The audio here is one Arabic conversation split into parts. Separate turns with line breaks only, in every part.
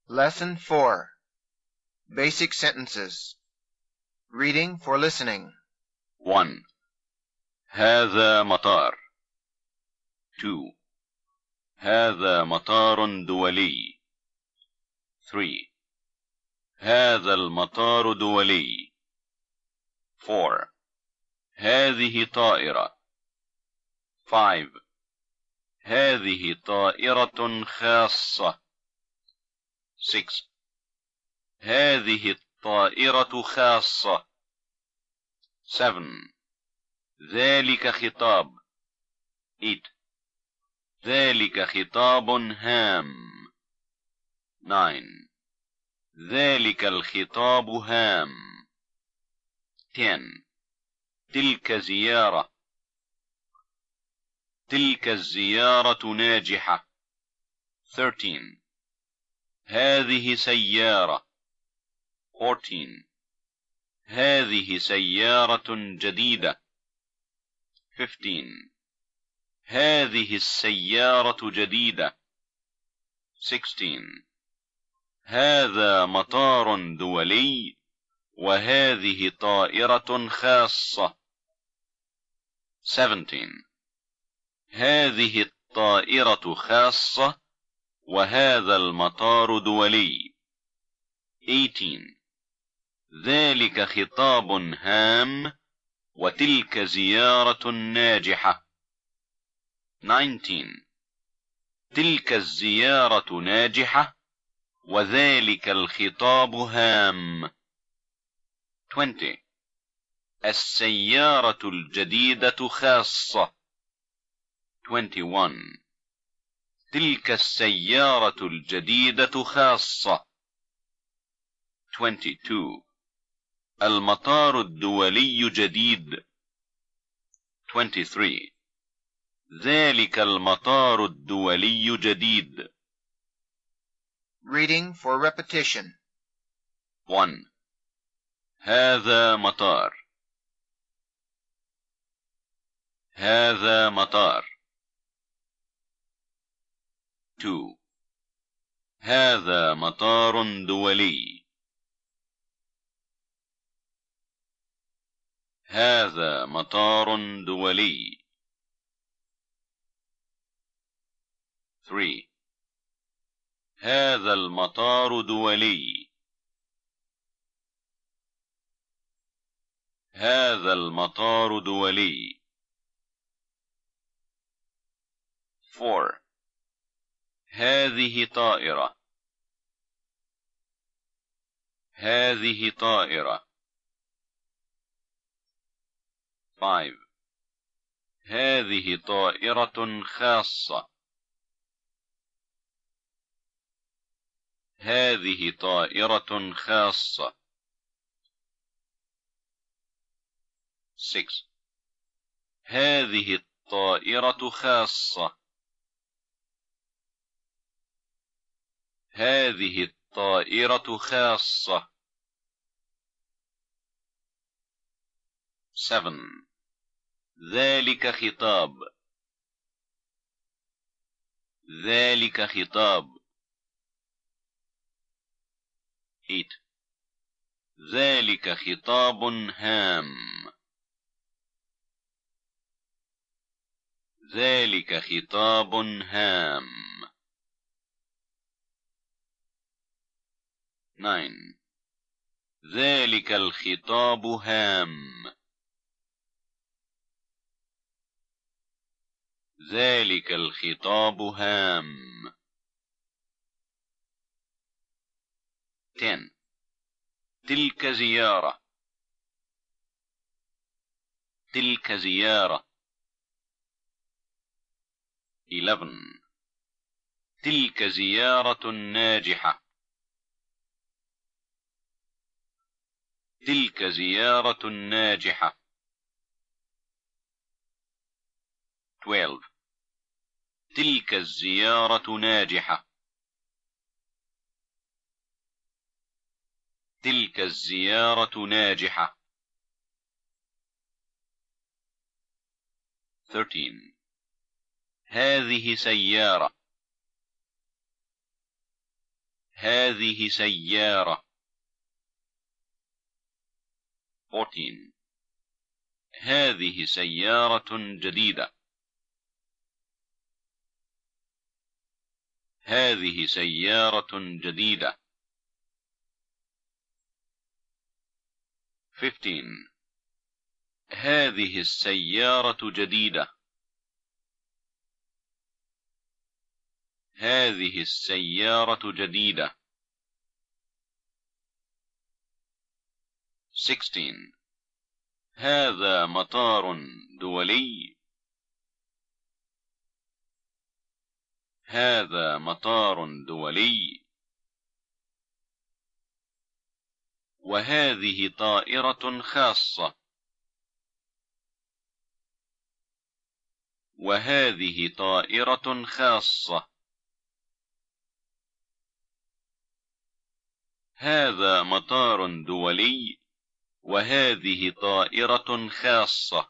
Lesson 4. Basic Sentences. Reading for listening.
1. هذا مطار. 2. هذا مطار دولي. 3. هذا المطار دولي. 4. هذه طائرة. 5. هذه طائرة خاصة. 6. هذه الطائرة خاصة. 7. ذلك خطاب. 8. ذلك خطاب هام. 9. ذلك الخطاب هام. 10. تلك زيارة. تلك الزيارة ناجحة. 13. هذه سيارة. 14. هذه سيارة جديدة. 15. هذه السيارة جديدة. 16. هذا مطار دولي وهذه طائرة خاصة. 17. هذه الطائرة خاصة وهذا المطار دولي. 18. ذلك خطاب هام وتلك زيارة ناجحة. 19. تلك الزيارة ناجحة وذلك الخطاب هام. 20. السيارة الجديدة خاصة. 21. تلك السيارة الجديدة خاصة. 22. المطار الدولي جديد. 23. ذلك المطار الدولي جديد.
Reading for repetition.
1. هذا مطار. هذا مطار. 2. هذا مطار دولي. هذا مطار دولي. 3. هذا المطار دولي. هذا المطار دولي. 4. هذه طائرة. هذه طائرة. 5. هذه طائرة خاصة. هذه طائرة خاصة. 6. هذه الطائرة خاصة. هذه الطائرة خاصة. 7. ذلك خطاب. ذلك خطاب. 8. ذلك خطاب هام. ذلك خطاب هام. 9. ذلك الخطاب هام. ذلك الخطاب هام. 10. تلك زيارة. تلك زيارة. 11. تلك زيارة ناجحة. تلك زيارة ناجحة. 12. تلك الزيارة ناجحة. تلك الزيارة ناجحة. 13. هذه سيارة. هذه سيارة. 14. هذه سيارة جديدة. هذه سيارة جديدة. 15. هذه السيارة جديدة. هذه السيارة جديدة. 16. هذا مطار دولي. هذا مطار دولي. وهذه طائرة خاصة. وهذه طائرة خاصة. هذا مطار دولي وهذه طائرة خاصة.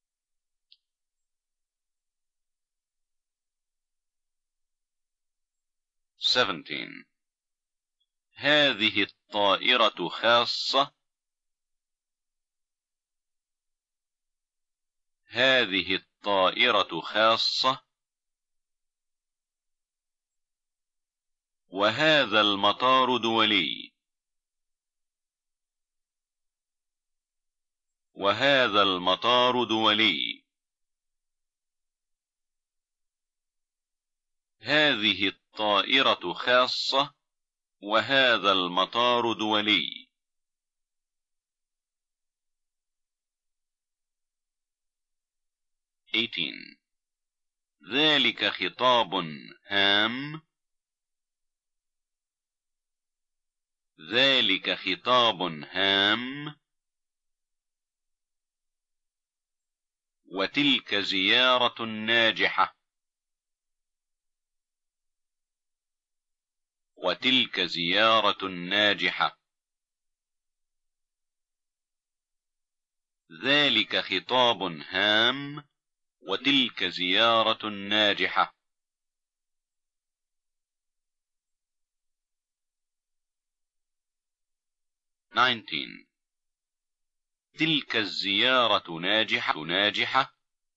17. هذه الطائرة خاصة. هذه الطائرة خاصة. وهذا المطار دولي. وهذا المطار دولي. هذه الطائرة خاصة وهذا المطار دولي. 18. ذلك خطاب هام. ذلك خطاب هام. وتلك زيارة ناجحة. وتلك زيارة ناجحة. ذلك خطاب هام وتلك زيارة ناجحة. 19. تلك الزيارة ناجحة.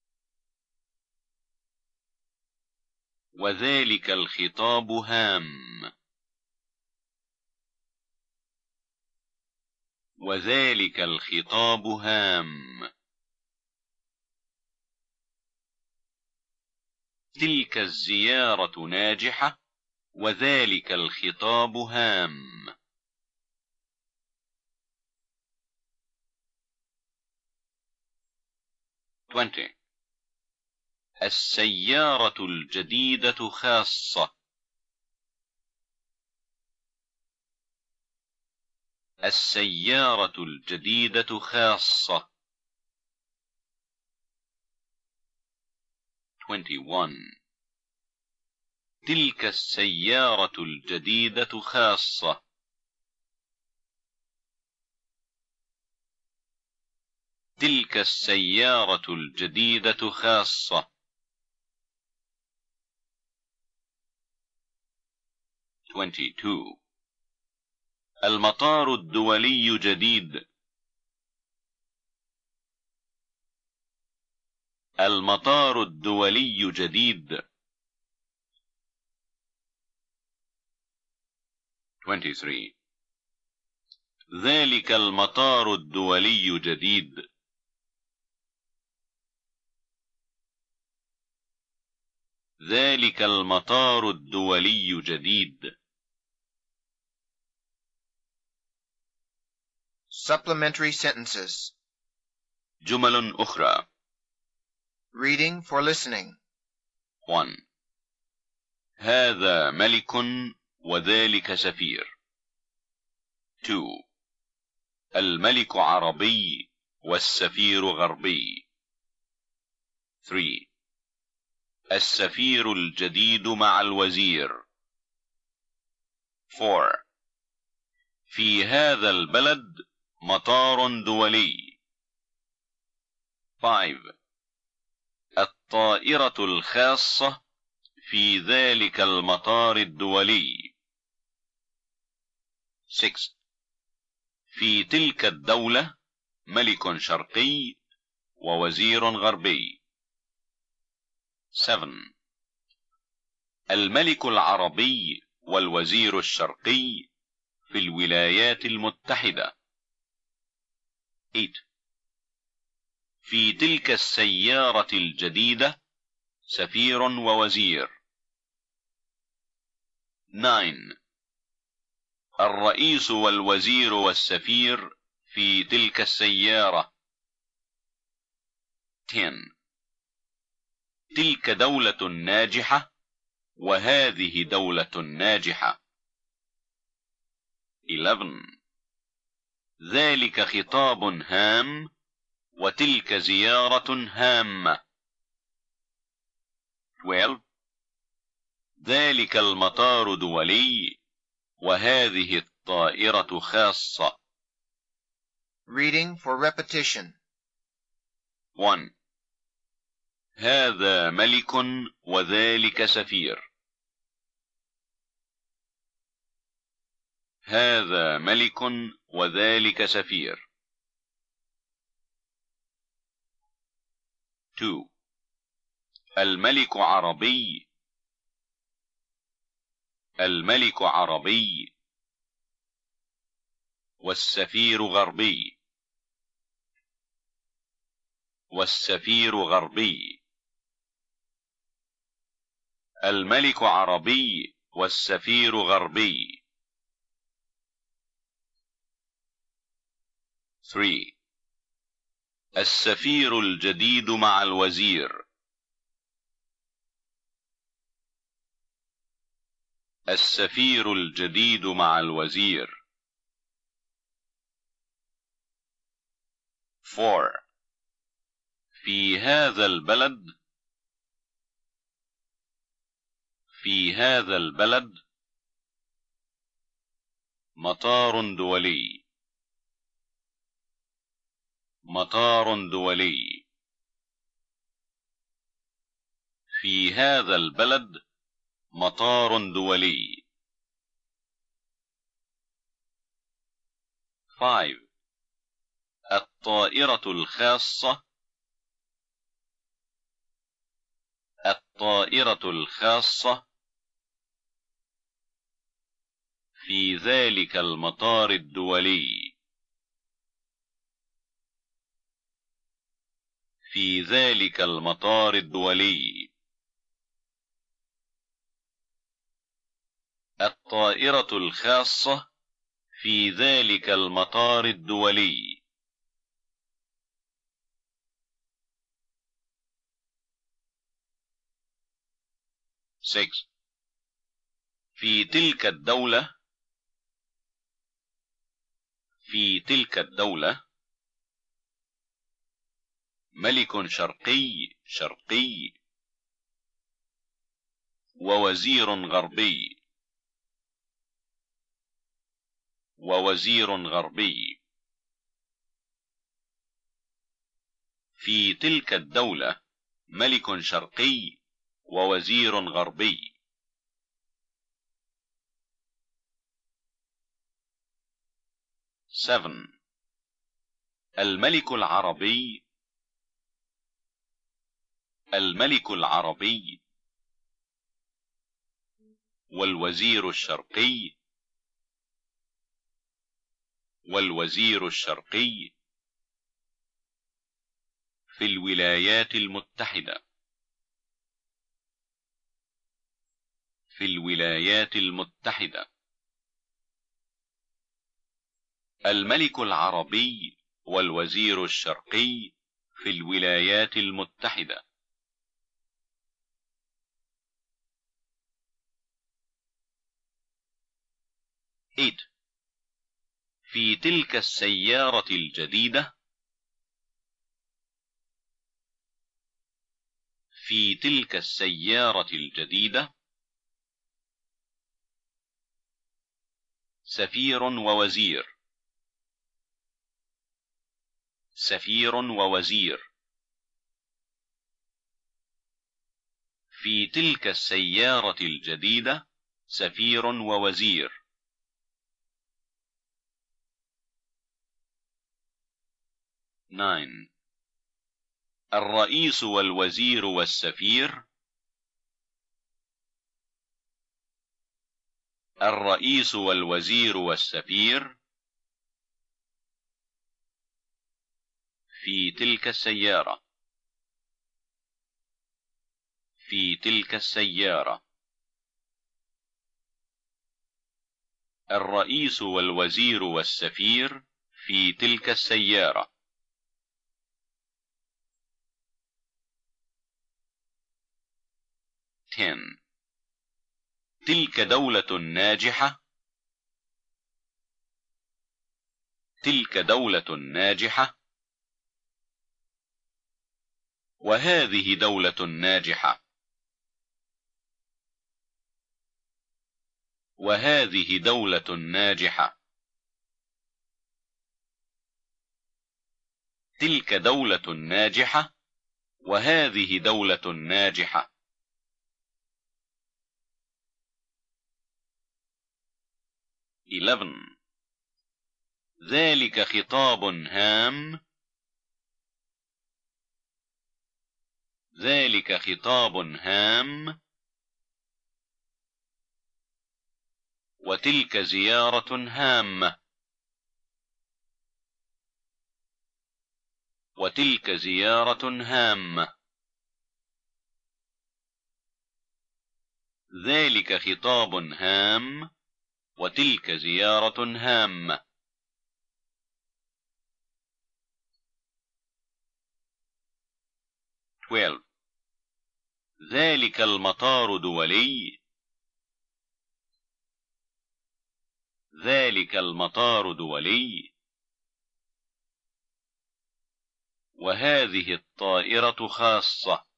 وذلك الخطاب هام. وذلك الخطاب هام. تلك الزيارة ناجحة وذلك الخطاب هام. 20. السيارة الجديدة خاصة. السيارة الجديدة خاصة. 21. تلك السيارة الجديدة خاصة. تلك السيارة الجديدة خاصة. 22. المطار الدولي جديد. المطار الدولي جديد. 23. ذلك المطار الدولي جديد. ذلك المطار الدولي جديد.
Supplementary sentences.
جمل أخرى.
Reading for listening.
1. هذا ملك وذلك سفير. 2. الملك عربي والسفير غربي. 3. السفير الجديد مع الوزير. 4. في هذا البلد مطار دولي. 5. الطائرة الخاصة في ذلك المطار الدولي. 6. في تلك الدولة ملك شرقي ووزير غربي. 7. الملك العربي والوزير الشرقي في الولايات المتحدة. 8. في تلك السيارة الجديدة سفير ووزير. 9. الرئيس والوزير والسفير في تلك السيارة. 10. تلك دولة ناجحة وهذه دولة ناجحة. 11. ذلك خطاب هام وتلك زيارة هامة. 12. ذلك المطار دولي وهذه الطائرة خاصة.
Reading for repetition.
1. هذا ملك وذلك سفير. هذا ملك وذلك سفير. 2. الملك عربي. الملك عربي والسفير غربي. والسفير غربي. الملك عربي والسفير غربي. 3. السفير الجديد مع الوزير. السفير الجديد مع الوزير. 4. في هذا البلد. في هذا البلد مطار دولي. مطار دولي. في هذا البلد مطار دولي. 5. الطائرة الخاصة. الطائرة الخاصة في ذلك المطار الدولي. في ذلك المطار الدولي. الطائرة الخاصة في ذلك المطار الدولي. 6. في تلك الدولة. في تلك الدولة ملك شرقي ووزير غربي. ووزير غربي. في تلك الدولة ملك شرقي ووزير غربي. 7. الملك العربي. الملك العربي والوزير الشرقي. والوزير الشرقي في الولايات المتحدة. في الولايات المتحدة. الملك العربي والوزير الشرقي في الولايات المتحدة. 8. في تلك السيارة الجديدة. في تلك السيارة الجديدة سفير ووزير. سفير ووزير. في تلك السيارة الجديدة سفير ووزير. 9. الرئيس والوزير والسفير. الرئيس والوزير والسفير في تلك السيارة. في تلك السيارة. الرئيس والوزير والسفير في تلك السيارة. 10. تلك دولة ناجحة. تلك دولة ناجحة. وهذه دولة ناجحة. وهذه دولة ناجحة. تلك دولة ناجحة. وهذه دولة ناجحة. 11. ذلك خطاب هام. ذلك خطاب هام. وتلك زيارة هامة. وتلك زيارة هامة. ذلك خطاب هام. وتلك زيارة هامة. 12. ذلك المطار دولي. ذلك المطار دولي. وهذه الطائرة خاصة.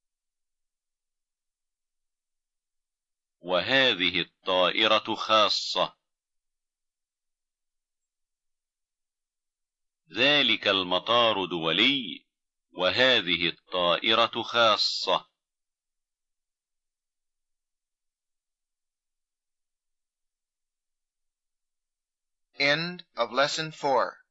وهذه الطائرة خاصة. ذلك المطار دولي. وهذه الطائرة خاصة.
End of Lesson 4.